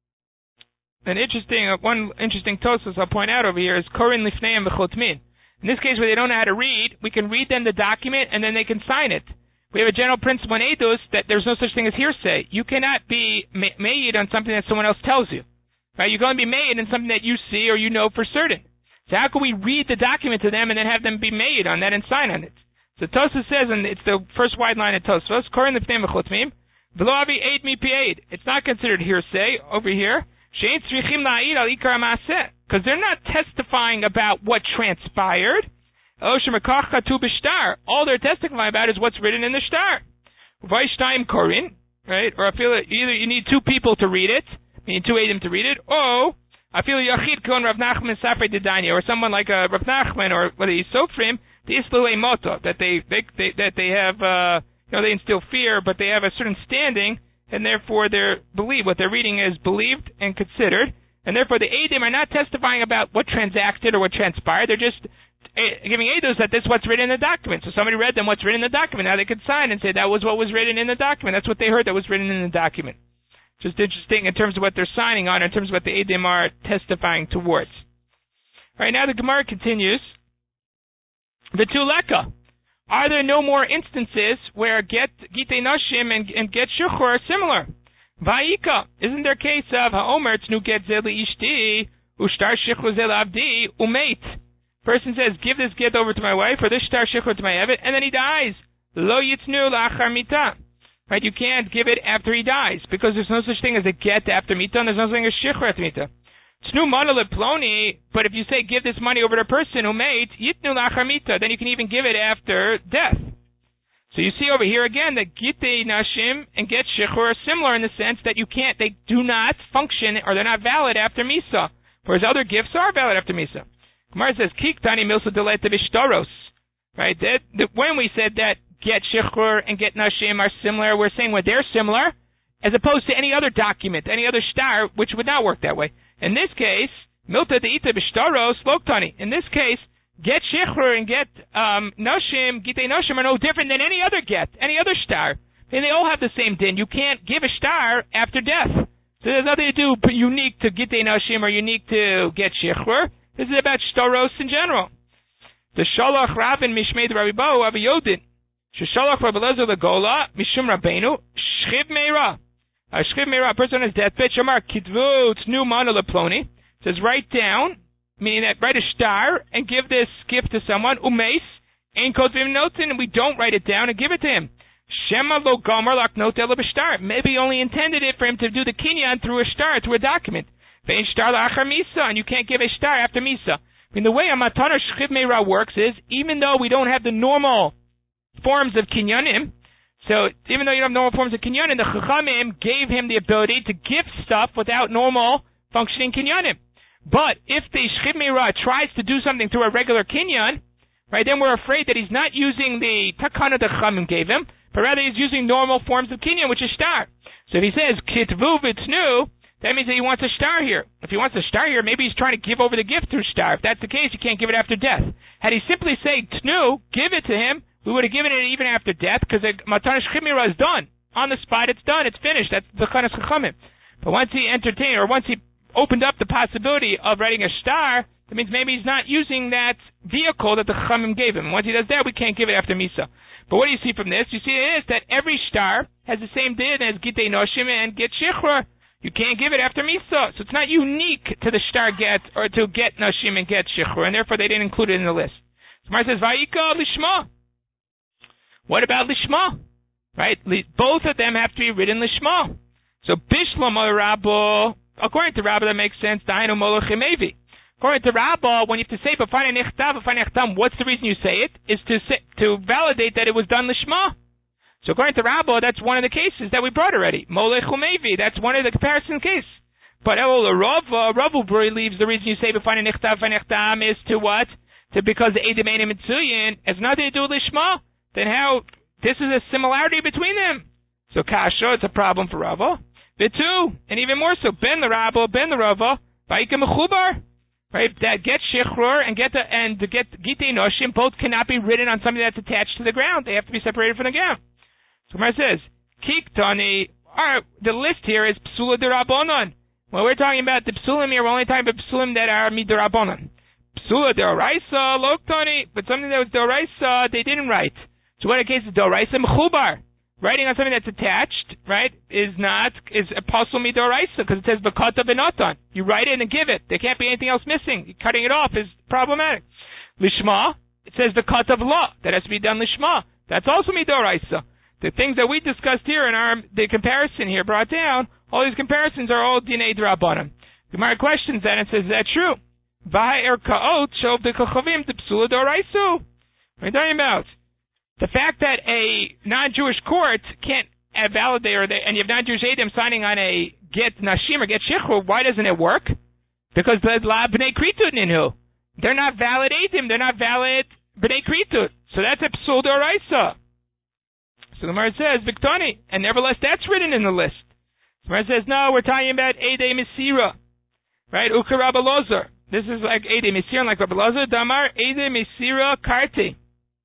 Speaker 1: interesting Tosfos I'll point out over here is korin lifneim v'chotmin. In this case, where they don't know how to read, we can read them the document and then they can sign it. We have a general principle in Eidos that there's no such thing as hearsay. You cannot be made on something that someone else tells you. Right? You're going to be made on something that you see or you know for certain. So how can we read the document to them and then have them be made on that and sign on it? So Tosfos says, and it's the first wide line of Tosfos, korin lifneim v'chotmin, v'lo avi eid mi pi eid. It's not considered hearsay over here. Because they're not testifying about what transpired. All they're testifying about is what's written in the shtar. Right? Or I feel that either you need two people to read it, you need two Eidim to read it, or I feel Yachid Kon Rav Nachman Safrei Didanya, or someone like a Rav Nachman or whether he's Sofrim, the Islu Moto, that they have they instill fear, but they have a certain standing. And therefore, what they're reading is believed and considered, and therefore the Eidim are not testifying about what transacted or what transpired. They're just giving Eidos that this is what's written in the document. So somebody read them what's written in the document. Now they could sign and say that was what was written in the document. That's what they heard that was written in the document. Just interesting in terms of what they're signing on, in terms of what the Eidim are testifying towards. All right, now the Gemara continues. The Tuleka. Are there no more instances where get gitei noshim and get shuchur are similar? Va'ika, isn't there a case of ha'omer tznu get zeli ishti ushtar shichur zel avdi umeit? Person says, give this get over to my wife, or this shtar shichur to my evet, and then he dies. Lo yitznu la'achar mita. Right, you can't give it after he dies, because there's no such thing as a get after mita, and there's no such thing as shichur after mita. Tznu monolith ploni, but if you say give this money over to a person who made yitnu lachar mita, then you can even give it after death. So you see over here again that Gitei Nashim and Get Shechur are similar in the sense that they do not function or they're not valid after Misa, whereas other gifts are valid after Misa. Gemara says, Kiktani Milsa Deleta Bishtaros. Right? When we said that Get Shechur and Get Nashim are similar, we're saying they're similar as opposed to any other document, any other star, which would not work that way. In this case, Milta Deita Bishtaros Loktani. In this case, Get Shechur and Get Nashim, Gitei Nashim are no different than any other get, any other star. And they all have the same din. You can't give a star after death. So there's nothing to do unique to Gitei Nashim or unique to Get Shechur. This is about shtaros in general. The Shalach Rabin Mishmei Rabbi Bo Aviyodin. Shalach Rabbi Lezer Legola Mishum Rabbeinu Shchiv Meira. Shchiv Meira, a person on his deathbed. Shamar Kitvu Tznu Mana Leploni. Says write down, meaning that write a star and give this gift to someone. Umeis Ein Kotvim Notin, and we don't write it down and give it to him. Shema Lo Gomer Lak Not Ela B'Shtar. Maybe he only intended it for him to do the kinyan through a star, through a document. Ve'en Shtar La'achar Misa, and you can't give a star after Misa. I mean, the way a Matana Shchiv Meira works is, even though we don't have the normal forms of kinyanim, so even though you don't have normal forms of kinyanim, the Chachamim gave him the ability to give stuff without normal functioning kinyanim. But if the Shchiv Meira tries to do something through a regular kinyan, right, then we're afraid that he's not using the takana the Chachamim gave him, but rather he's using normal forms of kinyan, which is star. So if he says kitvu v'tznu, that means that he wants a star here. If he wants a star here, maybe he's trying to give over the gift through star. If that's the case, you can't give it after death. Had he simply said tnu, give it to him, we would have given it even after death, because the Matanas Shchiv Meira is done. On the spot, it's done, it's finished. That's the Chanas Chachamim. But once he entertained, or once he opened up the possibility of writing a star, that means maybe he's not using that vehicle that the Chachamim gave him. Once he does that, we can't give it after Misa. But what do you see from this? You see it is that every star has the same din as Gitei Noshim and Get Shechur. You can't give it after Misa. So it's not unique to the star Get or to Get Noshim and Get Shechur, and therefore they didn't include it in the list. So Mar says, Vayika Lishma. What about Lishma? Right? Both of them have to be written Lishma. So Bishlam Rabbo, according to Rabbo, that makes sense. Dainu Molochim Evi. According to Rabbah, when you have to say b'fanei nechtam, what's the reason you say it? Is to validate that it was done lishma. So according to Rabbah, that's one of the cases that we brought already. Molech umevi, that's one of the comparison cases. But Rav leaves the reason you say b'fanei nechtam is to what? Because the edim einim mitzuyin has nothing to do with lishma. Then how? This is a similarity between them. So kasha, it's a problem for Rabbah. Vitu, and even more so, ben the Rabbah, ben the Rabbah, vayika mechubar. Right, that Get Shechur and Get Gitei Noshim both cannot be written on something that's attached to the ground. They have to be separated from the ground. So Gemara says, Kiktani. The list here is Psula D'Rabbanan. When we're talking about the Psulim here, we're only talking about Psulim that are Midrabbanan. Psula D'Oraisa Loktani, but something that was D'Oraisa they didn't write. So what in case is D'Oraisa Mechubar? Writing on something that's attached, right, is a pasul midoraisa, because it says b'kata b'notan. You write it and give it. There can't be anything else missing. Cutting it off is problematic. Lishma, it says b'kata law. That has to be done lishma. That's also midoraisa. The things that we discussed here in the comparison here brought down, all these comparisons are all dinei d'rabbanan. Gemara questions that and says, is that true? V'ha'er erkaot shov dekachavim t'psula d'oraisu. What are you talking about? The fact that a non-Jewish court can't validate, and you have non-Jewish Adam signing on a Get Nashim or Get Shechur, why doesn't it work? Because the La B'nai Kritut Ninhu. They're not valid Adam, they're not valid B'nai Kritut. So that's a Psul D'Oraisa. So the Gemara says, Viktani, and nevertheless that's written in the list. The Gemara says, no, we're talking about Ede Mesira. Right? Uka Rabbi Lozer. This is like Ede Mesira, like Rabbi Lozer. Damar Ede Mesira Karti.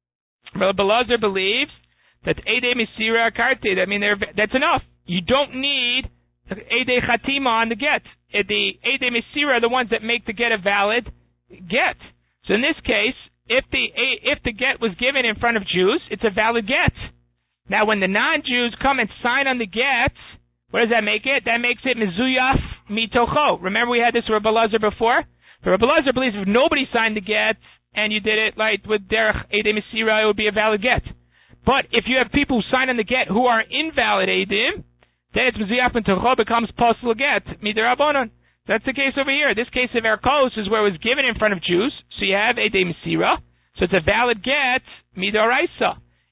Speaker 1: Rabbi Lazar believes that Eidei Mesira Karte, that's enough. You don't need Eidei Chatima on the get. The Eidei Mesira are the ones that make the get a valid get. So in this case, if the get was given in front of Jews, it's a valid get. Now when the non-Jews come and sign on the get, what does that make it? That makes it Mezuyaf Mitocho. Remember we had this Rabbi Lazar before? The Rabbi Lazar believes if nobody signed the get, and you did it like with Derech Eidei Mesira, it would be a valid get. But if you have people who sign on the get who are invalid Eidim, then it's Mezuyaf Mitocho, becomes Posel get, Midarabonon. That's the case over here. This case of Erkos is where it was given in front of Jews, so you have Eidei Mesira, so it's a valid get, Midoraisa.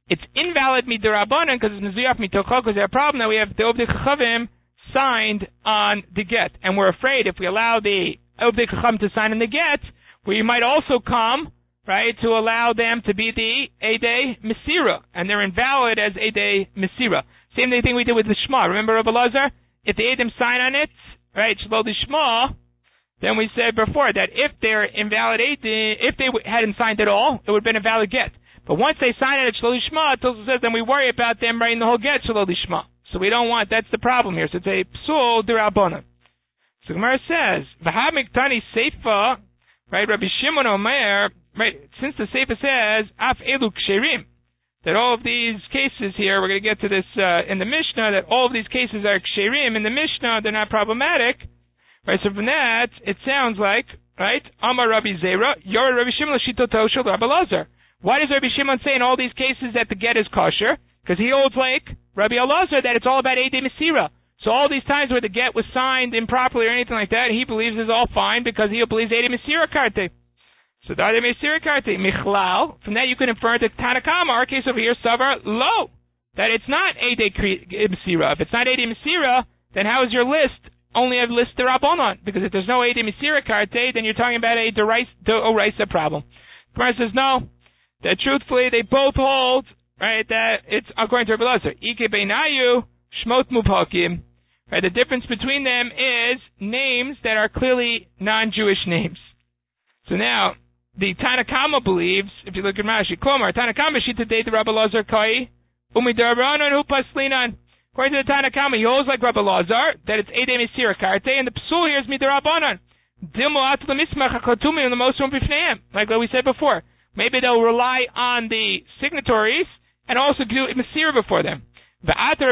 Speaker 1: it's invalid midirabanan because it's mezuyaf mitocho, because they have a problem that we have the Ovdei Chachavim signed on the get, and we're afraid if we allow the Ovdei Chachavim to sign on the get, we might also come, right, to allow them to be the Eidei Mesira, and they're invalid as Eidei Mesira. Same thing we did with the Shema. Remember Rabbi Lazar? If the Eidim sign on it, right, Shelo Lishma, then we said before that if they're invalid Eidim, if they hadn't signed at all, it would have been a valid get. But once they sign it at Shelo Lishma, it also says then we worry about them writing the whole get Shelo Lishma. So we don't want, that's the problem here. So it's a Psul D'Rabbanan. So Gemara says, V'hamik Tani Seifa, right, Rabbi Shimon Omer, right, since the Seifa says, Af Elu Ksherim, that all of these cases here, we're going to get to this in the Mishnah, that all of these cases are Ksherim in the Mishnah, they're not problematic, right, so from that, it sounds like, right, Amar Rabbi Zera, Yor Rabbi Shimon L'shitoto Shel Rabbi Lazar. Why does Rabbi Shimon say in all these cases that the get is kosher? Because he holds like Rabbi Elazar that it's all about Eidei Mesira. So all these times where the get was signed improperly or anything like that, he believes is all fine because he believes Eidei Mesira Karte. So the Eidei Mesira Karte, Michlal, from that you can infer that Tanakama, our case over here, Savar, lo, that it's not Eidei Mesira. If it's not Eidei Mesira, then how is your list only a list D'Rabbanan? Because if there's no Eidei Mesira Karte, then you're talking about a D'Oraisa problem. Gemara says no, that truthfully they both hold, right, that it's according to Rabbi Lazar. Ike beinayu shmot mubhakim. Right, the difference between them is names that are clearly non-Jewish names. So now, the Tanakama believes, if you look at Rashi, Komar, Tanakama shita de Rabbi Lazar kai umidarabanan hu paslinan. According to the Tanakama, he holds like Rabbi Lazar that it's Eidei Mesira Karte, and the psul here is midarabanan. Dilmo at lemismach hakotumi and the most bifneim, like what we said before. Maybe they'll rely on the signatories and also do Mesira before them. If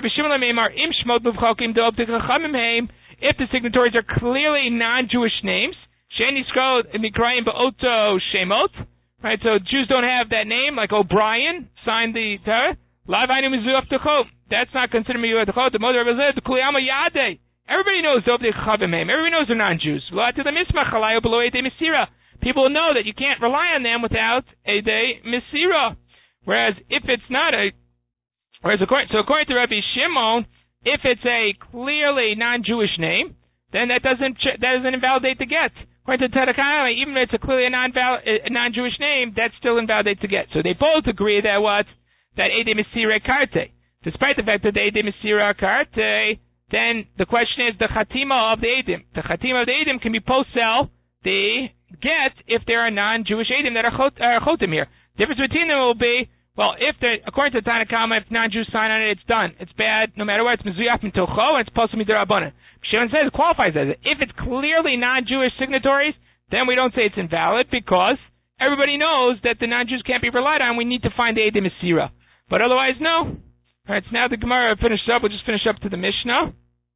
Speaker 1: the signatories are clearly non-Jewish names, right? So Jews don't have that name, like O'Brien signed the Torah. That's not considered miyuat tachot. The mother of Elazar, the kuliyama yadei. Everybody knows everybody knows they're non-Jews. People know that you can't rely on them without Eidei Mesira. Whereas if it's not according to Rabbi Shimon, if it's a clearly non-Jewish name, then that doesn't invalidate the get. According to Tanakama, even if it's a clearly non-Jewish name, that still invalidates the get. So they both agree that that Eidei Mesira Karte. Despite the fact that the Eidei Mesira Karte, then the question is the Chatima of the Eidim. The Chatima of the Eidim can be posel the get if there are non-Jewish Eidim that are chotim here. The difference between them will be, well, according to the Tanakama, if non-Jews sign on it, it's done. It's bad, no matter what. It's mezuyaf mitocho, and it's posel midirabanan. Shimon says, qualifies as it. If it's clearly non-Jewish signatories, then we don't say it's invalid because everybody knows that the non-Jews can't be relied on. We need to find the Eidei Mesira. But otherwise, no. All right, so now the Gemara finished up. We'll just finish up to the Mishnah.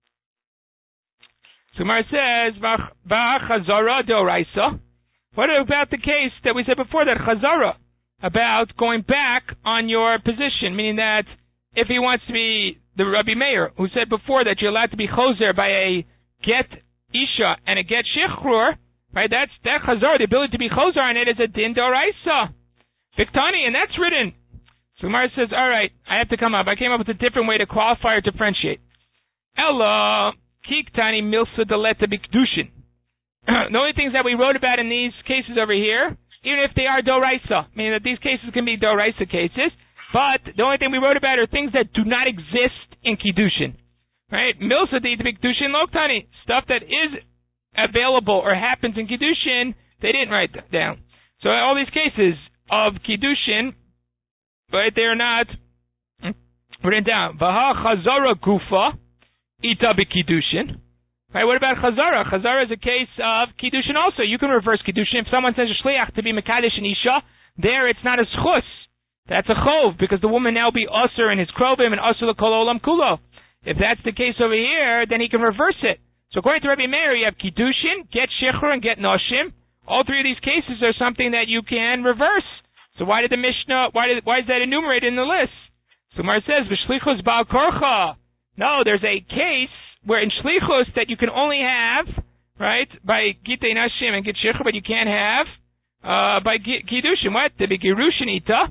Speaker 1: So Gemara says, Chazara deoraisa. What about the case that we said before, that Chazara, about going back on your position, meaning that if he wants to be the Rabbi Meir, who said before that you're allowed to be choser by a get isha and a get shichrur, right? That Chazara, the ability to be choser on it, is a din deoraisa. Viktani, and that's written. So Gemara says, all right, I have to come up. I came up with a different way to qualify or differentiate. Ella kiktani milsa deleta bikdushin. The only things that we wrote about in these cases over here, even if they are doraisa, meaning that these cases can be doraisa cases, but the only thing we wrote about are things that do not exist in kiddushin, right? Milsa de bikdushin loktani, stuff that is available or happens in kiddushin, they didn't write that down. So all these cases of kiddushin, right, they are not written down. Vaha chazara gufa ita b'kiddushin. Right, what about chazara? Chazara is a case of kiddushin also. You can reverse kiddushin. If someone says a shliach to be mekadesh and isha, there it's not a schus. That's a chov, because the woman now be usher in his krovim and usher l'kol olam kulo. If that's the case over here, then he can reverse it. So according to Rabbi Meir, you have kiddushin, get shichrur, and get noshim. All three of these cases are something that you can reverse. So why did the Mishnah, why is that enumerated in the list? So Mar says, v'shlichus ba'al korcha. No, there's a case where in shlichus that you can only have, right, by gitei nashim and get shichrur, but you can't have by kiddushin. What? The begirushin ita.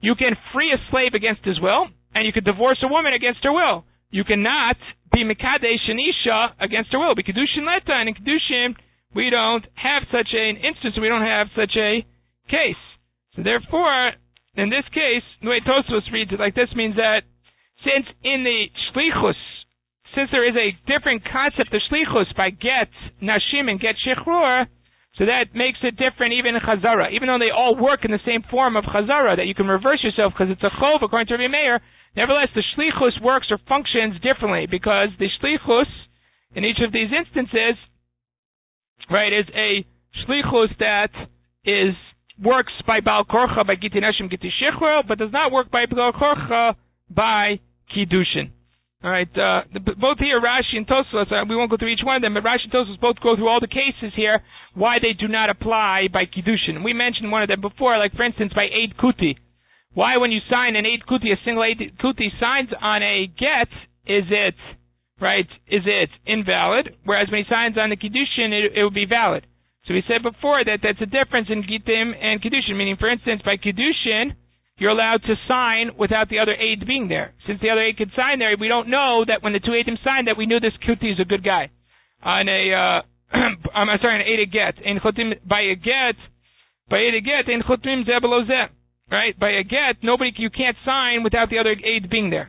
Speaker 1: You can free a slave against his will, and you can divorce a woman against her will. You cannot be Mekadesh an Isha against her will. Be Kedushin Leta, and in Kedushin, we don't have such an instance, we don't have such a case. So therefore, in this case, the way Tosfos reads it like this means that since in the Shlichus, since there is a different concept of Shlichus by get Nashim and get Shechrur, so that makes it different even in Chazara. Even though they all work in the same form of Chazara, that you can reverse yourself because it's a Chov according to Rabbi Meir, nevertheless the Shlichus works or functions differently because the Shlichus in each of these instances, right, is a Shlichus that works by Baal Korcha, by Giti Nashim, Giti Shechrur, but does not work by Baal Korcha, by Kiddushin. All right, both here, Rashi and Tosfos, we won't go through each one of them, but Rashi and Tosfos both go through all the cases here, why they do not apply by Kiddushin. We mentioned one of them before, like for instance, by Eid Kuti. Why when you sign an Eid Kuti, a single Eid Kuti signs on a get, is it invalid? Whereas when he signs on the Kiddushin, it would be valid. So we said before that that's a difference in Gittim and Kiddushin, meaning for instance, by Kiddushin, you're allowed to sign without the other aid being there. Since the other aid could sign there, we don't know that when the two aidim signed that we knew this Kuti is a good guy. On a, an aid get. By a get, in Chutmim Zebelozeh. Right? By a get, you can't sign without the other aid being there.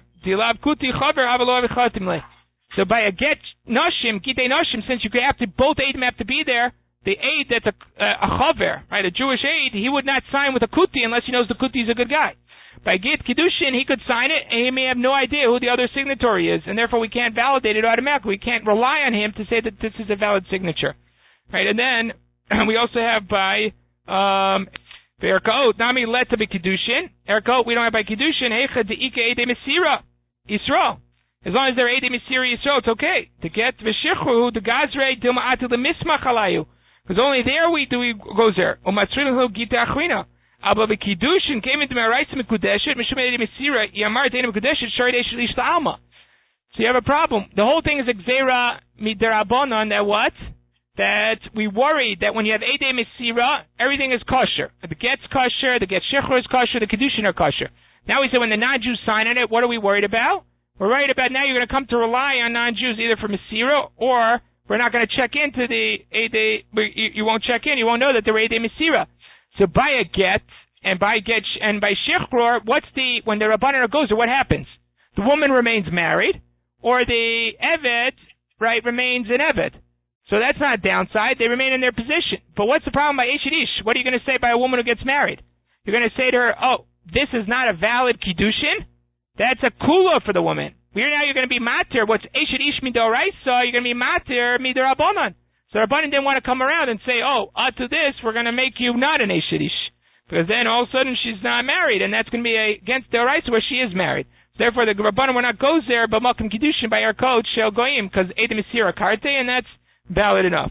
Speaker 1: So by a get, Nashim, Gitei Nashim, since both aidim have to be there, the aid that's a chaver, right, a Jewish aid, he would not sign with a kuti unless he knows the kuti is a good guy. By Git Kiddushin, he could sign it, and he may have no idea who the other signatory is, and therefore we can't validate it automatically. We can't rely on him to say that this is a valid signature. Right, and then we also have by Erkaot, Nami Leta be Kiddushin. Erkaot, we don't have by Kiddushin, Hecha De'ika Eidei Mesira, Yisrael. As long as they're Eidei Mesira Yisrael, it's okay. To get V'shichru, the Gazrei, Dilma Atu the Mismach Alayu. Because only there we go there. Umatzrilahu Gita Achrina. Abba Kiddushin came into Meraisa Mekudeshet, Mishum Eidei Mesira, Yamar Deina Mekudeshet, Sharidesh Lish Alma. So you have a problem. The whole thing is Xera Midarabonon, that what? That we worry that when you have Eidei Mesira, everything is kosher. The get's kosher, the get Shechur is kosher, the Kiddushin are kosher. Now we say when the non-Jews sign on it, what are we worried about? We're worried about now you're going to come to rely on non-Jews either for Mesira or we're not going to check into the Eidei, you won't check in, you won't know that they're Eidei Mesira. So by a get, and by Shechrur, when the Rabbanan goes, what happens? The woman remains married, or the Eved, right, remains an Eved. So that's not a downside, they remain in their position. But what's the problem by Eshet Ish? What are you going to say by a woman who gets married? You're going to say to her, oh, this is not a valid Kiddushin? That's a kula for the woman. You're going to be matir. What's Eshet Ish midoraisa? You're going to be matir midorabonon. So Rabbanan didn't want to come around and say, oh, to this, we're going to make you not an Eshet Ish. Because then all of a sudden she's not married, and that's going to be against the Oraisa where she is married. Therefore, the Rabbanan will not go there, but Malkim Kiddushin by our code, Shel Goyim, because Eidei Mesira Karte, and that's valid enough.